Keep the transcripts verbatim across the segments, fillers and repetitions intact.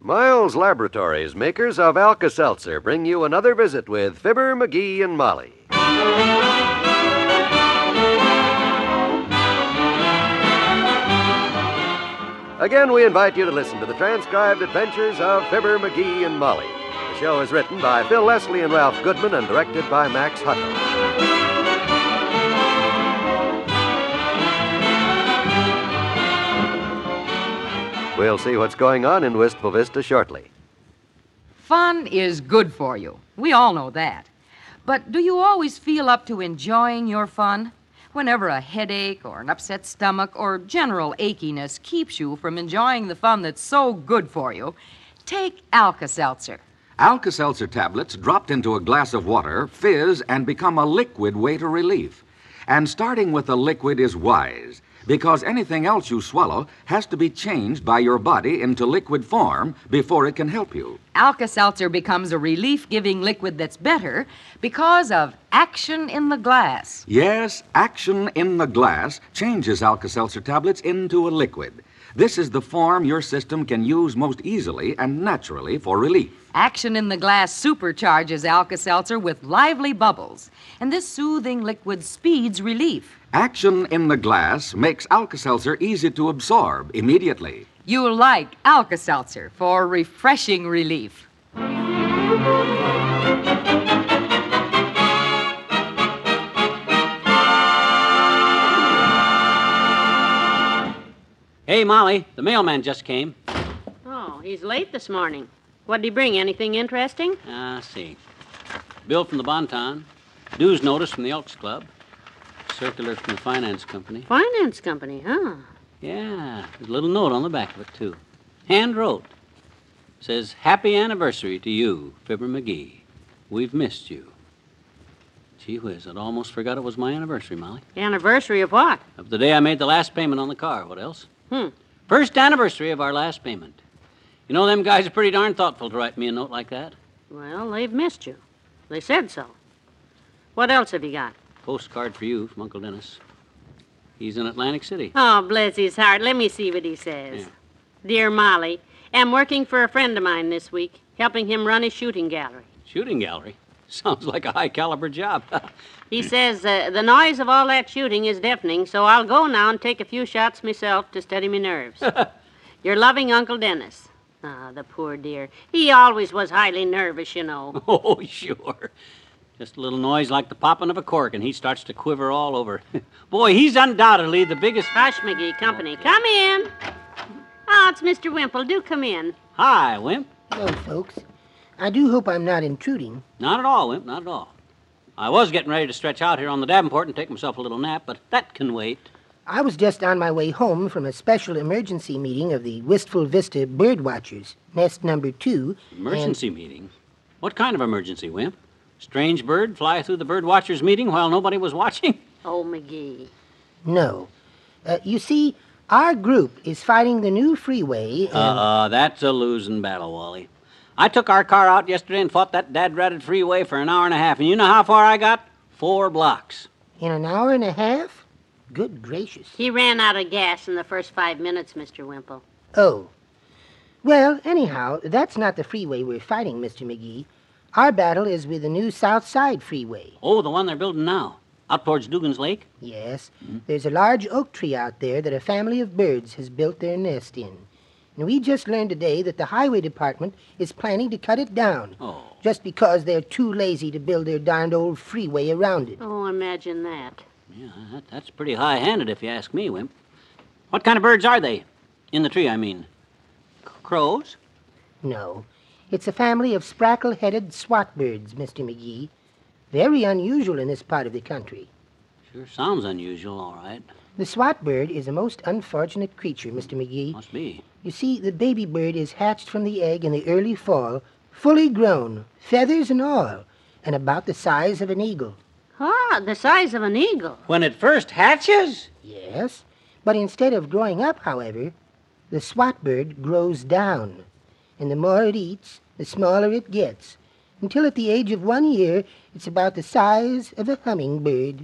Miles Laboratories, makers of Alka-Seltzer, bring you another visit with Fibber, McGee, and Molly. Again, we invite you to listen to the transcribed adventures of Fibber, McGee, and Molly. The show is written by Phil Leslie and Ralph Goodman and directed by Max Hutto. We'll see what's going on in Wistful Vista shortly. Fun is good for you. We all know that. But do you always feel up to enjoying your fun? Whenever a headache or an upset stomach or general achiness keeps you from enjoying the fun that's so good for you, take Alka-Seltzer. Alka-Seltzer tablets dropped into a glass of water fizz and become a liquid way to relief. And starting with the liquid is wise, because anything else you swallow has to be changed by your body into liquid form before it can help you. Alka-Seltzer becomes a relief-giving liquid that's better because of action in the glass. Yes, action in the glass changes Alka-Seltzer tablets into a liquid. This is the form your system can use most easily and naturally for relief. Action in the glass supercharges Alka-Seltzer with lively bubbles, and this soothing liquid speeds relief. Action in the glass makes Alka-Seltzer easy to absorb immediately. You'll like Alka-Seltzer for refreshing relief. Hey, Molly, the mailman just came. Oh, he's late this morning. What'd he bring? Anything interesting? Ah, uh, see. Bill from the Bonton, dues notice from the Elks Club, circular from the finance company. Finance company, huh? Yeah, there's a little note on the back of it, too. Hand wrote. Says, happy anniversary to you, Fibber McGee. We've missed you. Gee whiz, I'd almost forgot it was my anniversary, Molly. Anniversary of what? Of the day I made the last payment on the car. What else? Hmm. First anniversary of our last payment. You know, them guys are pretty darn thoughtful to write me a note like that. Well, they've missed you. They said so. What else have you got? Postcard for you from Uncle Dennis. He's in Atlantic City. Oh, bless his heart. Let me see what he says. Yeah. Dear Molly, am working for a friend of mine this week, helping him run his shooting gallery. Shooting gallery? Sounds like a high-caliber job. He says uh, the noise of all that shooting is deafening, so I'll go now and take a few shots myself to steady me nerves. Your loving Uncle Dennis. Ah, the poor dear. He always was highly nervous, you know. Oh, sure. Just a little noise like the popping of a cork, and he starts to quiver all over. Boy, he's undoubtedly the biggest... Hush, McGee Company. Come in. Oh, it's Mister Wimple. Do come in. Hi, Wimp. Hello, folks. I do hope I'm not intruding. Not at all, Wimp, not at all. I was getting ready to stretch out here on the Davenport and take myself a little nap, but that can wait. I was just on my way home from a special emergency meeting of the Wistful Vista Bird Watchers, nest number two. Emergency and... meeting? What kind of emergency, Wimp? Strange bird fly through the bird watchers meeting while nobody was watching? Oh, McGee. No. Uh, you see, our group is fighting the new freeway and... Uh-uh, that's a losing battle, Wally. I took our car out yesterday and fought that dad-ratted freeway for an hour and a half, and you know how far I got? Four blocks. In an hour and a half? Good gracious. He ran out of gas in the first five minutes, Mister Wimple. Oh. Well, anyhow, that's not the freeway we're fighting, Mister McGee. Our battle is with the new South Side Freeway. Oh, the one they're building now, out towards Dugan's Lake? Yes. Mm-hmm. There's a large oak tree out there that a family of birds has built their nest in. And we just learned today that the highway department is planning to cut it down. Oh. Just because they're too lazy to build their darned old freeway around it. Oh, imagine that. Yeah, that, that's pretty high-handed if you ask me, Wimp. What kind of birds are they? In the tree, I mean. C- crows? No. It's a family of sprackle-headed swat birds, Mister McGee. Very unusual in this part of the country. Sure sounds unusual, all right. The swat bird is a most unfortunate creature, Mister McGee. Must be. You see, the baby bird is hatched from the egg in the early fall, fully grown, feathers and all, and about the size of an eagle. Ah, the size of an eagle. When it first hatches? Yes, but instead of growing up, however, the swat bird grows down. And the more it eats, the smaller it gets, until at the age of one year, it's about the size of a hummingbird.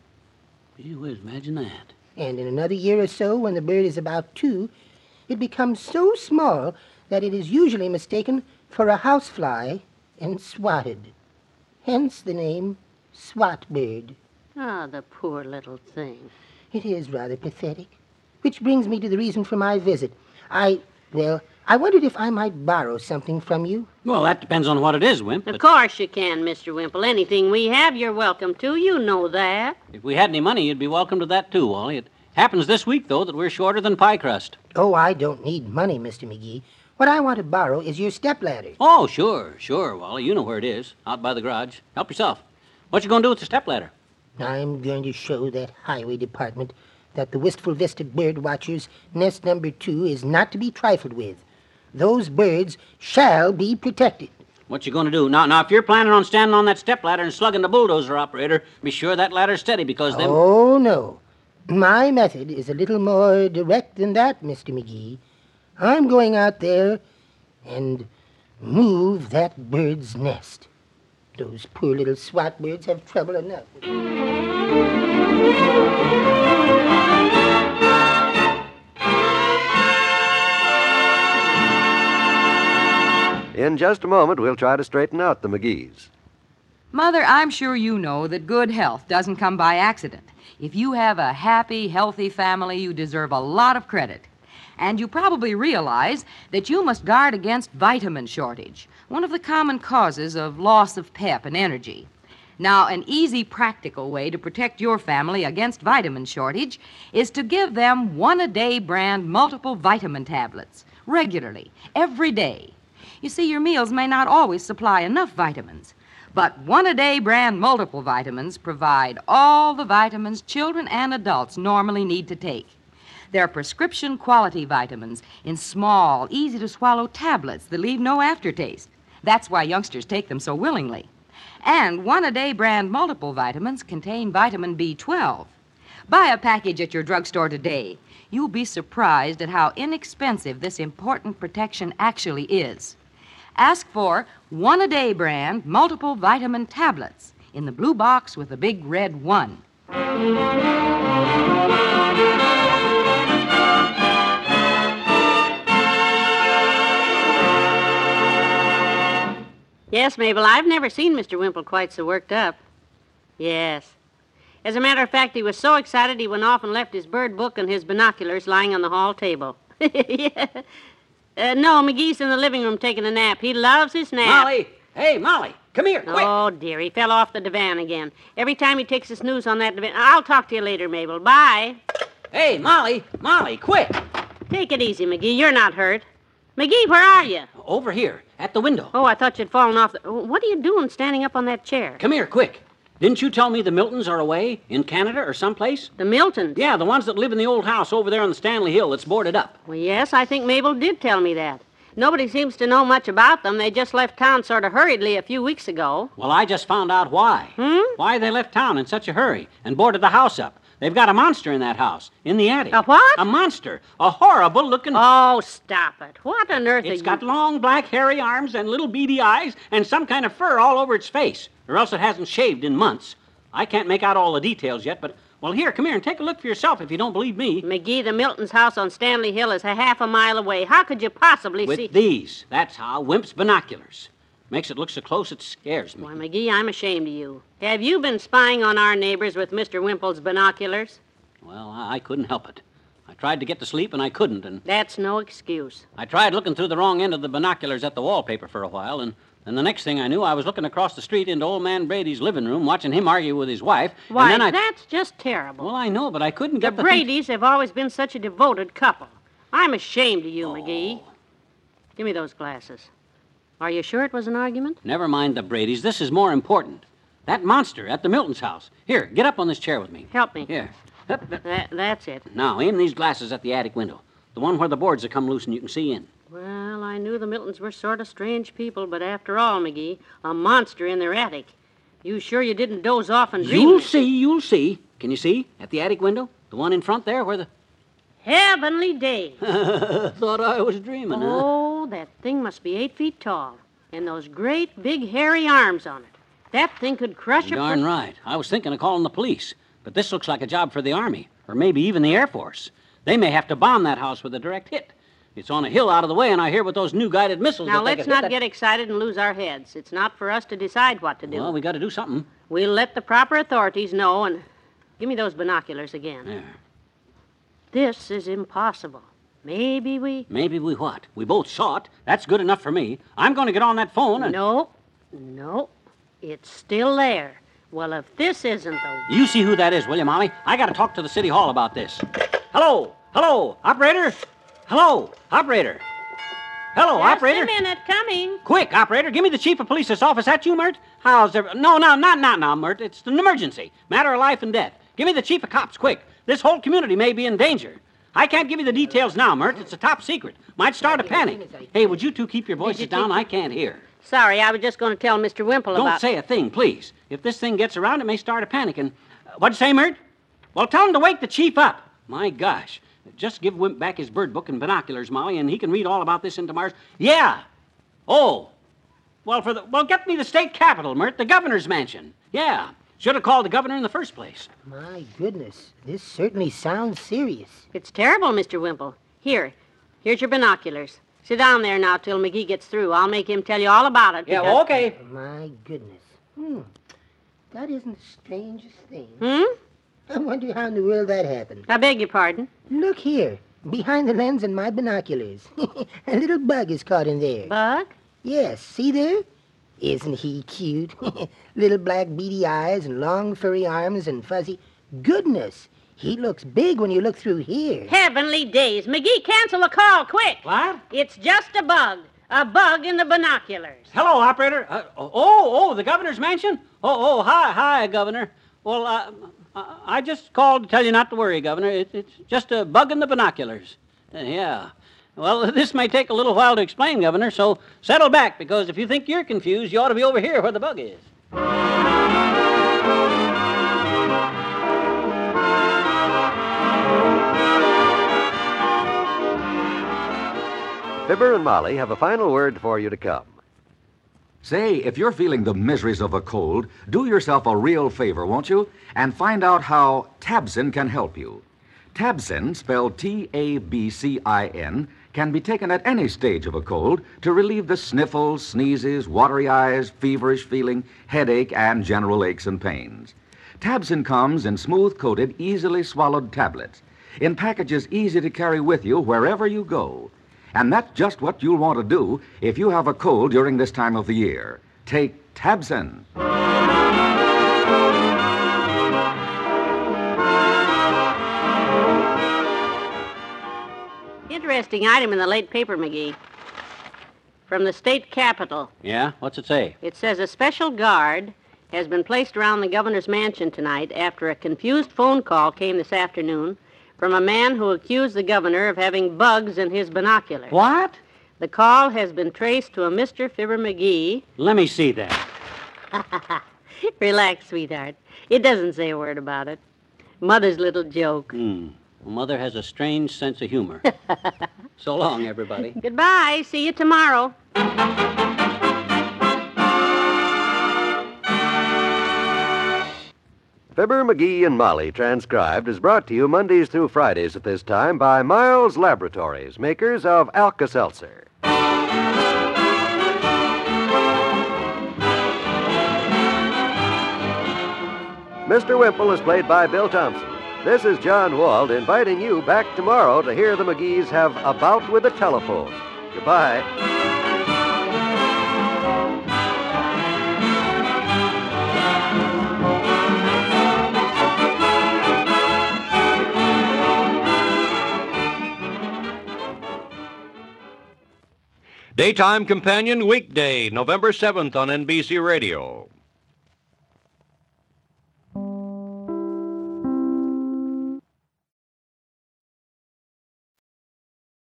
Gee whiz, imagine that. And in another year or so, when the bird is about two, it becomes so small that it is usually mistaken for a housefly and swatted. Hence the name swat bird. Ah, the poor little thing. It is rather pathetic. Which brings me to the reason for my visit. I, well, I wondered if I might borrow something from you. Well, that depends on what it is, Wimp. Of but course you can, Mister Wimple. Anything we have, you're welcome to. You know that. If we had any money, you'd be welcome to that, too, Wally. It happens this week, though, that we're shorter than pie crust. Oh, I don't need money, Mister McGee. What I want to borrow is your stepladder. Oh, sure, sure, Wally. You know where it is, out by the garage. Help yourself. What you going to do with the stepladder? I'm going to show that highway department that the Wistful Vista bird watchers' nest number two is not to be trifled with. Those birds shall be protected. What you going to do? Now, now, if you're planning on standing on that stepladder and slugging the bulldozer operator, be sure that ladder's steady because them... Oh, no. My method is a little more direct than that, Mister McGee. I'm going out there and move that bird's nest. Those poor little swat birds have trouble enough. In just a moment, we'll try to straighten out the McGees. Mother, I'm sure you know that good health doesn't come by accident. If you have a happy, healthy family, you deserve a lot of credit. And you probably realize that you must guard against vitamin shortage, one of the common causes of loss of pep and energy. Now, an easy, practical way to protect your family against vitamin shortage is to give them one-a-day brand multiple vitamin tablets, regularly, every day. You see, your meals may not always supply enough vitamins, but one-a-day brand multiple vitamins provide all the vitamins children and adults normally need to take. They're prescription quality vitamins in small, easy-to-swallow tablets that leave no aftertaste. That's why youngsters take them so willingly. And one-a-day brand multiple vitamins contain vitamin B twelve. Buy a package at your drugstore today. You'll be surprised at how inexpensive this important protection actually is. Ask for one-a-day brand multiple vitamin tablets in the blue box with the big red one. Yes, Mabel, I've never seen Mister Wimple quite so worked up. Yes. As a matter of fact, he was so excited he went off and left his bird book and his binoculars lying on the hall table. Yeah. Uh, no, McGee's in the living room taking a nap. He loves his nap. Molly! Hey, Molly! Come here, quick! Oh, dear, he fell off the divan again. Every time he takes a snooze on that divan... I'll talk to you later, Mabel. Bye. Hey, Molly! Molly, quick! Take it easy, McGee. You're not hurt. McGee, where are you? Over here, at the window. Oh, I thought you'd fallen off the... What are you doing standing up on that chair? Come here, quick. Didn't you tell me the Miltons are away in Canada or someplace? The Miltons? Yeah, the ones that live in the old house over there on the Stanley Hill that's boarded up. Well, yes, I think Mabel did tell me that. Nobody seems to know much about them. They just left town sort of hurriedly a few weeks ago. Well, I just found out why. Hmm? Why they left town in such a hurry and boarded the house up. They've got a monster in that house, in the attic. A what? A monster. A horrible-looking... Oh, stop it. What on earth It's are got you... long, black, hairy arms and little beady eyes and some kind of fur all over its face, or else it hasn't shaved in months. I can't make out all the details yet, but... Well, here, come here and take a look for yourself if you don't believe me. McGee, the Milton's house on Stanley Hill is a half a mile away. How could you possibly With see... these. That's how. Wimp's binoculars. Makes it look so close it scares me. Why, McGee, I'm ashamed of you. Have you been spying on our neighbors with Mister Wimple's binoculars? Well, I I couldn't help it. I tried to get to sleep, and I couldn't, and That's no excuse. I tried looking through the wrong end of the binoculars at the wallpaper for a while, and then the next thing I knew, I was looking across the street into old man Brady's living room, watching him argue with his wife, Why, and then I... that's just terrible. Well, I know, but I couldn't the get the... thing- Bradys have always been such a devoted couple. I'm ashamed of you, McGee. Oh. Give me those glasses. Are you sure it was an argument? Never mind the Bradys. This is more important. That monster at the Milton's house. Here, get up on this chair with me. Help me. Here. Hup, hup. That, that's it. Now, aim these glasses at the attic window. The one where the boards have come loose and you can see in. Well, I knew the Miltons were sort of strange people, but after all, McGee, a monster in their attic. You sure you didn't doze off and dream? You'll see, you'll see. Can you see? At the attic window? The one in front there where the... Heavenly days. Thought I was dreaming, huh? Oh, that thing must be eight feet tall. And those great, big, hairy arms on it. That thing could crush a... Darn right. I was thinking of calling the police. But this looks like a job for the Army, or maybe even the Air Force. They may have to bomb that house with a direct hit. It's on a hill out of the way, and I hear with those new guided missiles Now, that they let's could not hit get excited and lose our heads. It's not for us to decide what to that... do. Well, we got to do something. We'll let the proper authorities know, and give me those binoculars again. There. This is impossible. Maybe we... Maybe we what? We both saw it. That's good enough for me. I'm going to get on that phone and... No, no, it's still there. Well, if this isn't the... You see who that is, will you, Molly? I got to talk to the city hall about this. Hello? Hello? Operator? Hello? Operator? Hello, Just operator? a minute, coming. Quick, operator, give me the chief of police's office. That you, Mert? How's there... No, no, not, not now, Mert. It's an emergency. Matter of life and death. Give me the chief of cops, quick. This whole community may be in danger. I can't give you the details now, Mert. It's a top secret. Might start a panic. Hey, would you two keep your voices down? I can't hear. Sorry, I was just going to tell Mister Wimple Don't about... say a thing, please. If this thing gets around, it may start a panic. And uh, what'd you say, Mert? Well, tell him to wake the chief up. My gosh. Just give Wimp back his bird book and binoculars, Molly, and he can read all about this in tomorrow's... Yeah. Oh. Well, for the... Well, get me the state capitol, Mert, the governor's mansion. Yeah. Should have called the governor in the first place. My goodness, this certainly sounds serious. It's terrible, Mister Wimple. Here, here's your binoculars. Sit down there now till McGee gets through. I'll make him tell you all about it. Yeah, because- okay. My goodness. Hmm. That isn't the strangest thing. Hmm? I wonder how in the world that happened. I beg your pardon. Look here, behind the lens in my binoculars. A little bug is caught in there. Bug? Yes, see there? Isn't he cute? Little black beady eyes and long furry arms and fuzzy... Goodness, he looks big when you look through here. Heavenly days. McGee, cancel the call, quick. What? It's just a bug. A bug in the binoculars. Hello, operator. Uh, oh, oh, the governor's mansion? Oh, oh, hi, hi, governor. Well, uh, uh, I just called to tell you not to worry, governor. It, it's just a bug in the binoculars. Uh, yeah. Well, this may take a little while to explain, governor, so settle back, because if you think you're confused, you ought to be over here where the bug is. Fibber and Molly have a final word for you to come. Say, if you're feeling the miseries of a cold, do yourself a real favor, won't you? And find out how Tabsin can help you. Tabsin, spelled T A B C I N, can be taken at any stage of a cold to relieve the sniffles, sneezes, watery eyes, feverish feeling, headache, and general aches and pains. Tabsin comes in smooth-coated, easily swallowed tablets, in packages easy to carry with you wherever you go. And that's just what you'll want to do if you have a cold during this time of the year. Take Tabsin. Interesting item in the late paper, McGee. From the state capitol. Yeah? What's it say? It says a special guard has been placed around the governor's mansion tonight after a confused phone call came this afternoon from a man who accused the governor of having bugs in his binoculars. What? The call has been traced to a Mister Fibber McGee. Let me see that. Relax, sweetheart. It doesn't say a word about it. Mother's little joke. Hmm. Mother has a strange sense of humor. So long, everybody. Goodbye. See you tomorrow. Fibber, McGee, and Molly, transcribed, is brought to you Mondays through Fridays at this time by Miles Laboratories, makers of Alka-Seltzer. Mister Wimple is played by Bill Thompson. This is John Wald inviting you back tomorrow to hear the McGees have a bout with the telephone. Goodbye. Daytime Companion, weekday, November seventh on N B C Radio.